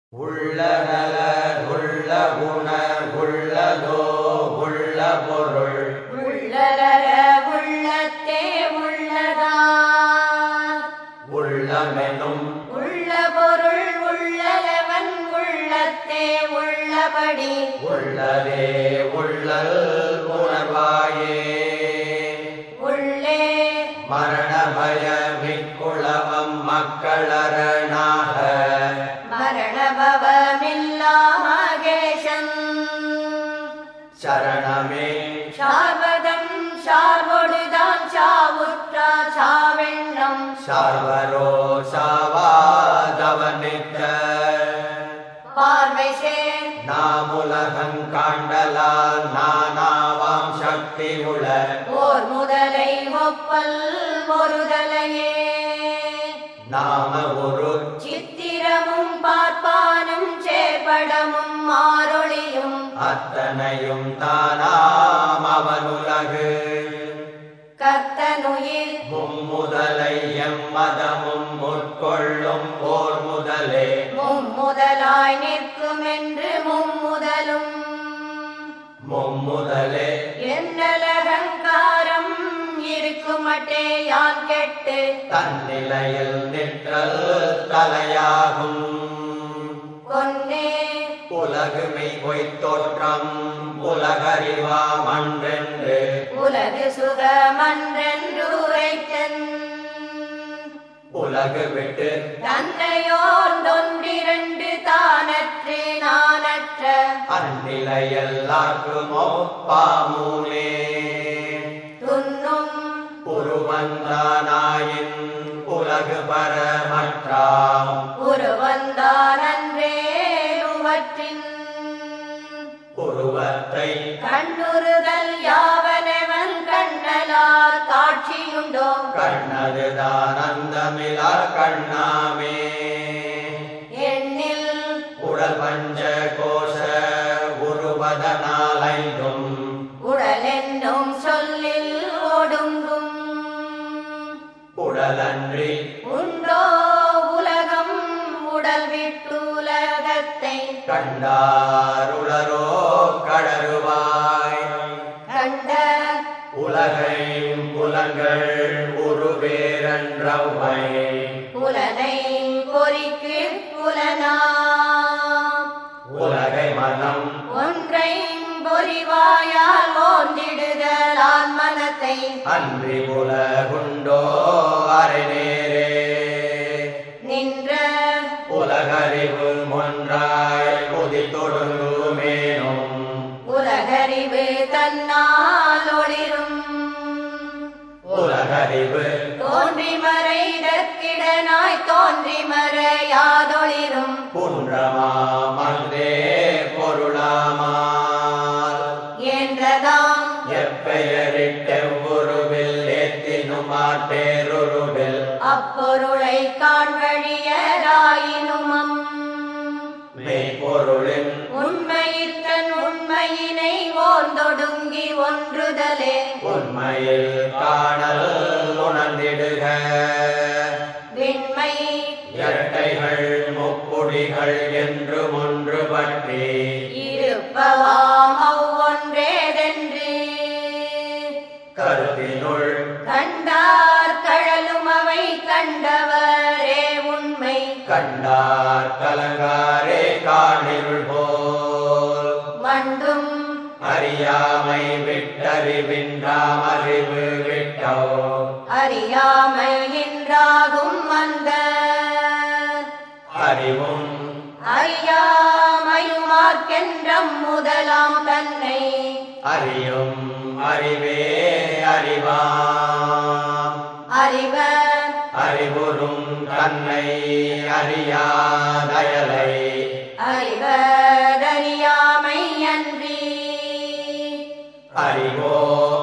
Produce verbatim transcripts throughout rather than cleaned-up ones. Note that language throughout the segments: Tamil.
உள்ளநல உள்ள குண உள்ளதோ உள்ள பொருள் உள்ளலர உள்ளத்தே உள்ளதா உள்ளமெனும் உள்ள பொருள் உள்ளலவன் உள்ளத்தே உள்ளபடி உள்ளதே உள்ளல் உணர்வாயே உள்ளே மரண பய விக்குளவம் மக்களரணாக மரணபவமில்லா மகேஷன் சரணமே சார்வதம் சார்வொடுதான் சாவுற்றா சாவெண்ணம் சார்வரோ சாவாதவனித்த பார்வை சேர் நாமுலகங் காண்டலால் நானாவாம் சக்தி உள ஓர் முதலை ஒப்பல் ஒருதலையே நாம ஒரு சித்திரமும் பார்ப்பானும் சேப்படமும் மாரொளியும் அத்தனையும் தானாம் அவனுலகு கர்த்தனுயிர் மும்முதலை எம்மதமும் முற்கொள்ளும் போர் முதலே மும்முதலாய் நிற்கும் என்று மும்முதலும் மும்முதலே என்னலகங்காரம் இருக்குமட்டே யான் கெட்டு தன்னிலையில் நிற்றல் தலையாகும் கொன்னே உலகுமை பொய்த்தோற்றம் உலகறிவாம் அன்றென்று உலகு சுகமன்றென்றுரைத்தன் உலகு விட்டு தன்னையோர்ந்தொன்றிரண்டு தானற்று நானற்ற அந்நிலையெல்லாருக்குமோ பாமூனே துன்னும் உருவந்தானாயின் உலகு பரமற்றாம் உருவந்தானன்றே உவற்றின் உருவத்தை கண்ணுறுதல் யாவனவன் கண்ணலார் காட்சியுண்டோ கண்ணதுதான் அந்தமிலா கண்ணாமே எண்ணில் உடல் பஞ்ச கோஷ உருவதனால் ஐந்தும் உடலென்னும் சொல்லில் ஒடுங்கும் உடலன்றி உண்டோ உலகம் உடல் விட்டுலகத்தை கண்டாருளரோ கடருவாய் கண்ட உலகை புலங்கள் உருவேரன்றவை புலனை பொறிக்கு புலனாம் உலகை மனம் ஒன்றை பொறிவாயால் ஓந்திடுதலான் மனத்தை அன்றி உலகுண்டோ அரைநேரே நின்ற உலகறிவு ஒன்றாய் உதித்தொடுங்குமேனும் உலகறிவு தன்னால் ஒளிரும் உலகறிவு தோன்றி மறைதற்கிடனாய் தோன்றி மறையாதொளிரும் குன்றமாமந்தே பொருளாமால் என்றதாம் எப்பெயரிட்டெவ்வுருவில் ஏத்தினுமாட்டேருருவில் அப்பொருளை காண்வழியராயினுமம் மெய்ப்பொருளின் உண்மையித்தன் உண்மையினை ஓர்ந்தொடுங்கி ஒன்றுதலே உண்மையில் காணல் உணர்ந்திடுக விண்மை இரட்டைகள் முக்குடிகள் என்று ஒன்று பற்றி இருப்பவாம் அவ்வொன்றேதென்று கருத்தினுள் கண்டார் கழலும் அவை கண்டவரே உண்மை கண்டார் கலங்காரே காணிருள் போல் மண்டும் அறியாமை விட்டறிவின்றாம் அறிவு விட்டோ அறியாமை என்றாகும் அந்த அறிவும் அறியாமையுமார்க்கென்றம் முதலாம் தன்னை அறியும் அறிவே அறிவாம் அறிவ அறிவுறும் தன்னை அறியாதயலை அறிவதறியாமை அன்றி அறிவோ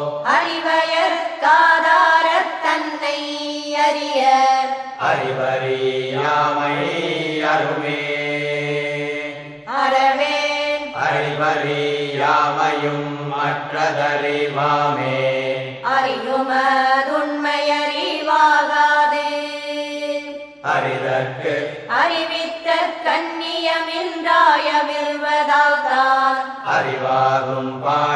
அறிவயற்காதாரத் தன்னை அறிய அறிவறியாமை அருமே அறவேன் அறிவறியாமையும் மற்றதறிவாமே அறியுமதுண்மையறிவாகாது அறிதற்கு அறிவித்த கண்ணிய ஐயமின்றாய வில்வதால்தான் அறிவாகும்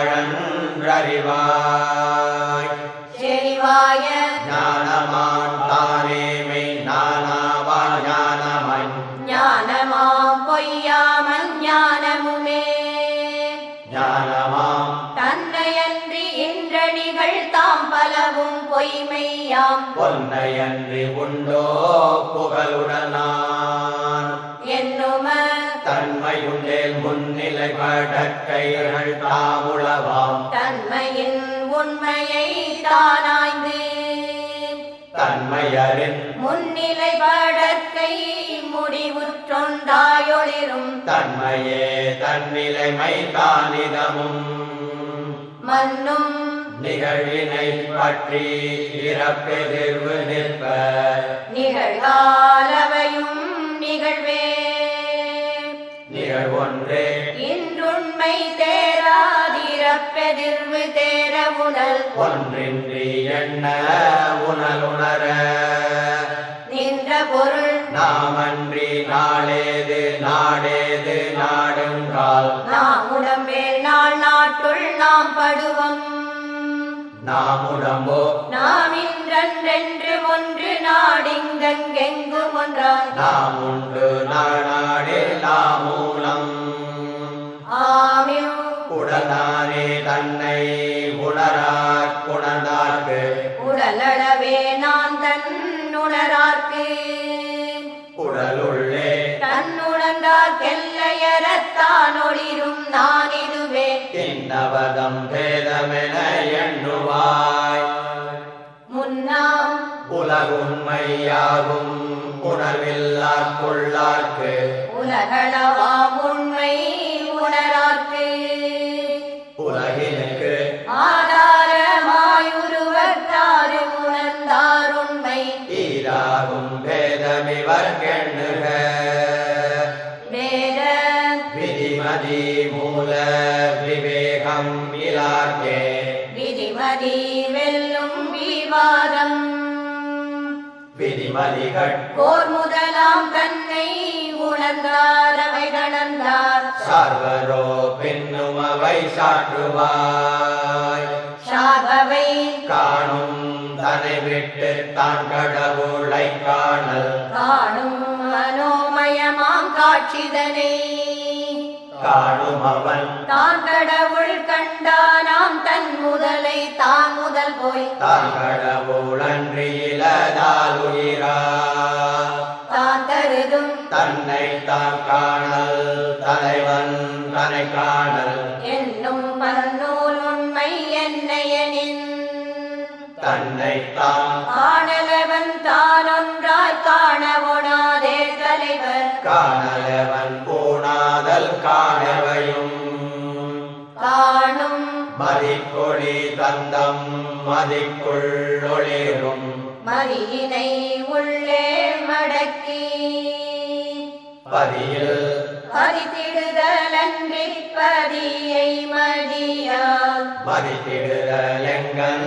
பாழன்றறிவாய் செறிவாய ஞானமான் தானேமை நானாவா ஞானமாய் ஞானமாம் பொய்யாமன் ஞானமுமே ஞானமாம் தன்னையன்றி இன்றணிகள் தாம் பலவும் பொய்மையாம் பொன்னையன்றி உண்டோ புகழுடனான் என்னும தன்மையுண்டேல் முன்னிலை படற்கைகள் தாமுளவாம் தன்மையின் உண்மையை தானாய்ந்து தன்மையறின் முன்னிலை படற்கை முடிவுற்றொன்றாயொளிரும் தன்மையே தன்னிலைமை தானிதமும் மன்னும் நிகழ்வினை பற்றி இறப்பெதிர்வு நிற்ப நிகழ்காலவையும் நிகழ்வே நிகழ்வொன்றே இன்றுண்மை தேராதிரப்பெதிர்வு தேர உணல் ஒன்றின்றி எண்ண உணலுணர நின்ற பொருள் நாமன்றி நாளேது நாடேது நாடுங்கால் நாம் உடம்பேல் நாள் நாட்டுள் நாம் படுவம் நாம் உடம்போ நாம் இன்றென்று ஒன்று நாடிங்கெங்கும் ஒன்றாய் நாம் உண்டு நாடாடில் நாமூலம் ஆமியும் உடனானே தன்னை உணராக் குணர்ந்தார்க்கு உடலளவே நான் தன் உணரார்க்கு உடலுள்ளே தன்னுணர்ந்தார்க்கெல்லையறத்தான் ஒளிரும் நான் இதுவே இன்னவதம் பேதமென எண்ணுவாய் முன்னாம் உலகுண்மையாகும் உணர்வில்லார்க்குள்ளார்க்கு உலகளவாம் உண்மை உணரார்க்கு உலகினுக்கு ஆதாரமாயுருவத்தாறு உணர்ந்தார் உண்மை ஈராகும் பேதமிவர் கெண்ணுக வேத விதிமதி மூல விவேகம் இலார்க்கே விதிமதி வெல்லும் விவாதம் விதிமதிகள் போர் முதலாம் தன்னை உணர்ந்தார் அவை கடந்தார் சார்வரோ பின்னும் அவை சாற்றுவாய் சாபவை காணும் தனை விட்டு தான் கடவுளை காணல் காணும் மனோமயமாம் காட்சிதனை காணும் அவன் தான் கடவுள் கண்டானாம் தன் முதலை தான் முதல் போய் தான் கடவுளன்றி இலதால் உயிரா தான் கருதும் தன்னை தான் காணல் தலைவன் தனை காணல் என்னும் பன்னூல் உண்மை என்னையனின் தன்னை தான் காணலவன் தான் ஒன்றாய் காணவொணாதே தலைவர் காணலவன் பூணாதல் காணவையும் காணும் மதிக்கொடி தந்தம் மதிக்குள் ஒளிரும் மதியினை உள்ளே மடக்கி பதியில் பதித்திடுதலன்றி பதியை மதியால் மதித்திடுதல் எங்கன்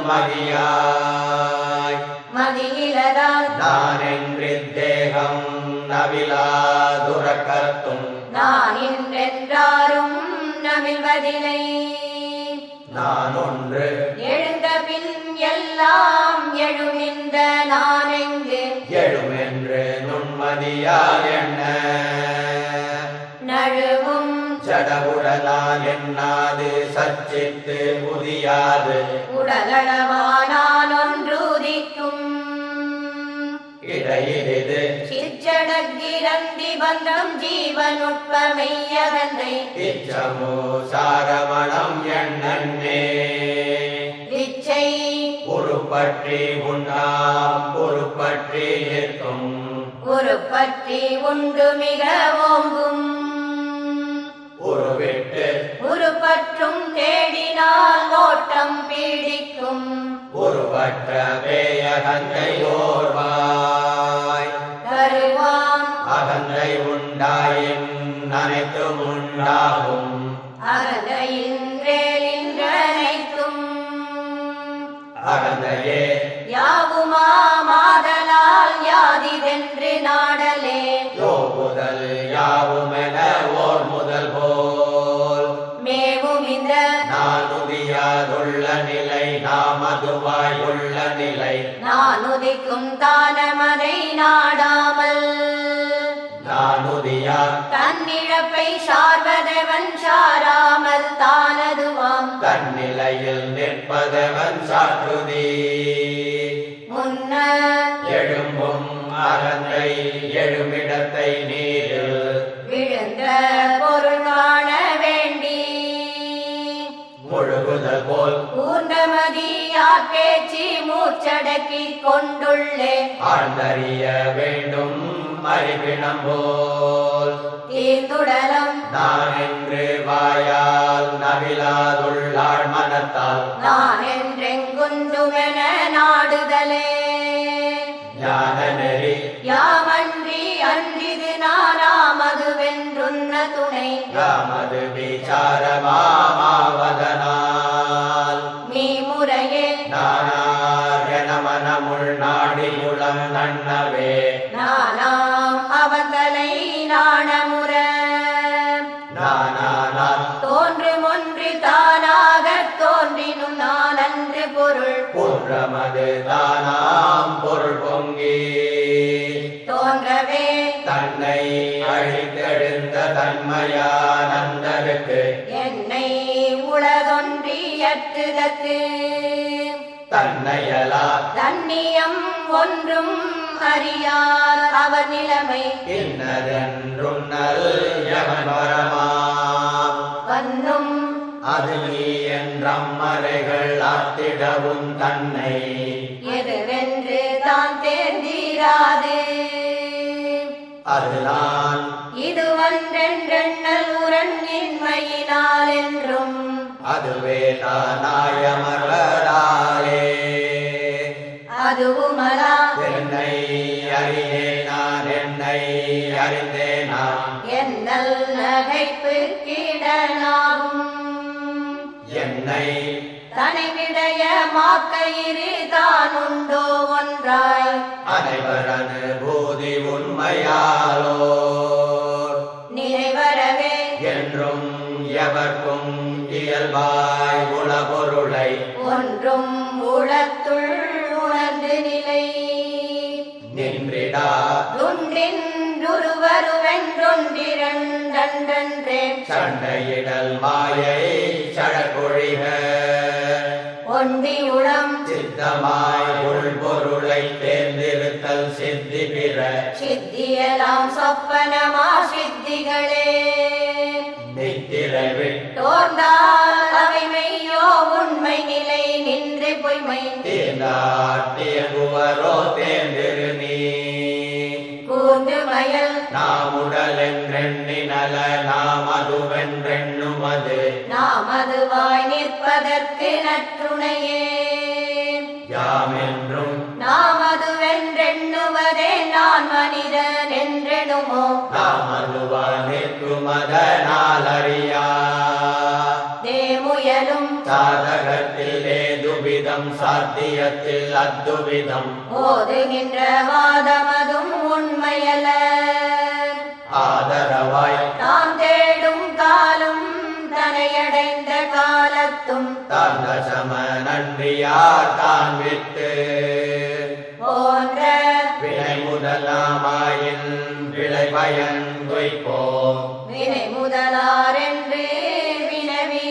மதியாய் மதியிலதால் நான் என்று தேகம் நவிலா துறக்கத்தும் நான் இன்றென்றாரும் நவில்வதில்லை நான் ஒன்று எழுந்த பின் எல்லாம் எழுமின்ற நான் எங்கு எழுமென்று நுண்மதியால் என்ன நழுவும் ஜடவுடலால் எண்ணாது சர்ச்சித்து உதியாது உடலளவானால் ஒன்றுதிக்கும் இடையிலிது சிற்றடக்கிரந்தி பந்தம் ஜீவனுட்பமெய்யகந்தை இச்சமோ சாரவணம் எண்ணன்னே விச்சை உருப்பற்றி உண்ணாம் உருப்பற்றி நிற்கும் உருப்பற்றி உண்டு மிக ஓங்கும் உருவிட்டு உருப்பற்றும் தேடினால் ஓட்டம் பீடிக்கும் உருவற்ற பேயகந்தை ஓர்வாய் தருவான் அகந்தை உண்டாயின் அனைத்தும் உண்டாகும் அகந்தையின்றேலின்றனைத்தும் அகந்தையே யாவுமா மாதலால் யாதிதென்று நாடலே யோகுதல் யாவும் தானமதை நாடாமல் நானுதியா தன்னிழப்பை சார்வதவன் சாராமல் தானதுவாம் தன்னிலையில் நிற்பதவன் சாற்றுதி முன்ன எழும்பும் அகந்தை எழுமிடத்தை நீரில் விழுந்த பொருள் காண வேண்டி முழுகுதல் போல் கூர்ந்தமதியார் பேச்சு மூச்சடக்கி கொண்டுள்ளே ஆழ்ந்தறிய வேண்டும் அறிவினம் போல் தீர்ந்துடலம் நான் என்று வாயால் நவிலாதுள்ளாள் மனத்தால் நான் என்றெங்குந்துமென நாடுதலே ஞான நெறி யாமன்றி அன்றிது நானாமதுவென்றுன்ன துணை யாமது விசாரமாவதனால் நீ முறையே நானார் என மனமுள் நாடியுளம் நன்னவே நானாம் அவந்தலை நாணமுற நானானார் தோன்றும் ஒன்று தானாக தோன்றினும் நான் அன்று பொருள் புன்றமது தானாம் பொருள் பொங்கி தோன்றவே தன்னை அழித்தெழுந்த தன்மையானந்தருக்கு என்னை உளதொன்றியற்றுதற்கு தன்னையலா தன்னியம் ஒன்றும் அறியார் அவர் நிலைமை இன்னதென்றுன்னல் யமன் வரமாம் வன்னும் அது நீ என்றம்மறைகள் ஆத்திடவும் தன்னை எதுவென்று தான் தேர்ந்தீராது அது நான் இது ஒன்றென்றெண்ணல் உரண்மின்மையினால் என்றும் அதுவே தானாயமர்வதாலே அதுவுமலா என்னை அறியே நான் என்னை அறிந்தே நான் என்னல் நகைப்பு கீடனாகும் என்னை தனைவிடைய மாக்கயிறு தானுண்டோ ஒன்றாய் அனைவர் அனுபூதி உண்மையாலோர் நிறைவரவே என்றும் எவர்க்கும் இயல்பாய் உளபொருளை ஒன்றும் உளத்துள் உணர்ந்து நிலை நின்றிடா துன்றின்றுருவருவென்றொன்றிரண்டன்றே சண்டையிடல் மாயை சடகொழிக ஒண்டி உளம் சித்தமாய் உள்பொருளை தேர்ந்திருத்தல் சித்தி பிற சித்தியலாம் சொப்பனமா சித்திகளே நித்திரை தோர்ந்தால் அவை மெய்யோ உண்மை நிலை நின்று பொய்மை தீர்ந்தாட்டியங்குவரோ தேர்ந்திரு நீ கூர்ந்து மயல் நாம் உடல் என்றெண்ணினல நாம் அதுவென்றெண்ணுமது நாம் அதுவாய் நிற்பதற்கு நற்றுணையே யாம் என்றும் நாம் அதுவென்றெண்ணுவதே நான் மனிதன் என்றெனுமோ நாம் அதுவா நிற்குமதனால் அறியா தேமுயலும் சாதகத்தில் ஏதுவிதம் சாத்தியத்தில் அத்துவிதம் ஓதுகின்ற வாதமதும் உண்மையல ஆதரவாய் நாம் தேடும் காலும் தனையடைந்த காலத்தும் தந்த சம நன்றியார் தான் விட்டு போன்ற வினை முதலாமாயின் விளை பயன் கொய்ப்போம் வினை முதலாரென்று வினவி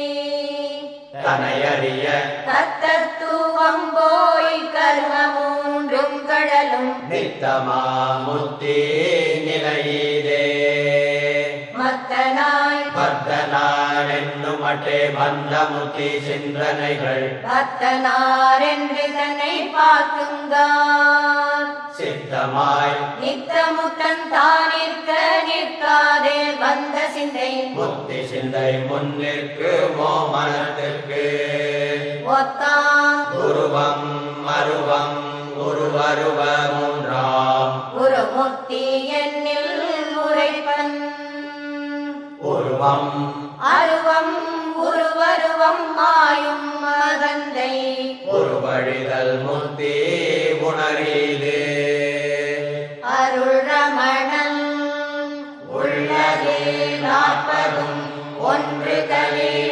தனையறிய தத்தத்துவம் போய் கர்ம மூன்றும் கடலும் நித்தமா முத்தி நிலையீதே மத்தனாய் பத்தனான் என்னுமட்டே பந்தமுத்தி சிந்தனைகள் பத்தனார் என்று தன்னை பார்க்குங்கார் சித்தமாய் நித்தமுத்தன் தானிற்க நிற்காதே வந்த சிந்தை முத்தி சிந்தை முன்னிற்கு மோமனத்திற்கு ஒத்தான் உருவம் அருவம் உருவருவ மூன்றாம் குருமுக்தி என்னில் உரைப்பன் உருவம் அருவம் உருவருவம் மாயும் மகந்தை உருவழிதல் முத்தி உணரீது அருள் ரமணன் உள்ளதே நாற்பதும் ஒன்று தலே